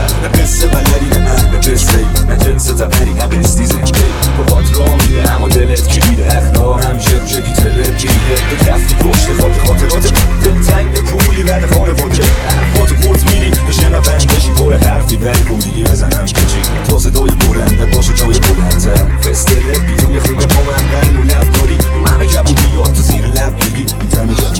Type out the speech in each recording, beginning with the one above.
نه قصه بلدی نه من قصه ای نه جنس تبری نه بستی زنده با خاطر آمیده اما دلت کلیده اخنا همیشه رو شدی تلت کلیده تو کفتی پشت خاطرات دلتنگ به پولی بعد خانه واجه حرفاتو قرد میری به شنفنگ بشی پر حرفی بری بودی بزنم کچی تا صدای بلندت باشه جای بلندتر فستر بی توی خونه پا من و لب داری همه کبودی یاد تو زیر لب بگی این تمه جمعی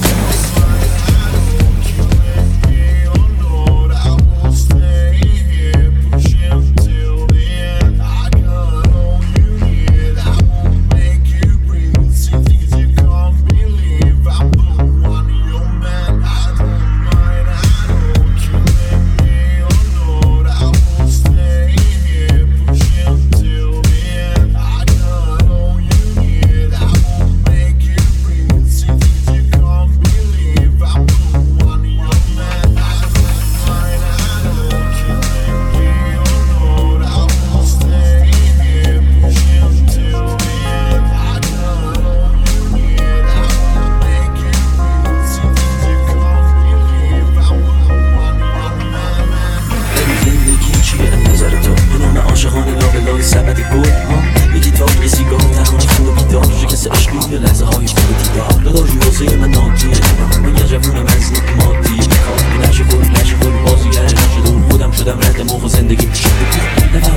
زندگی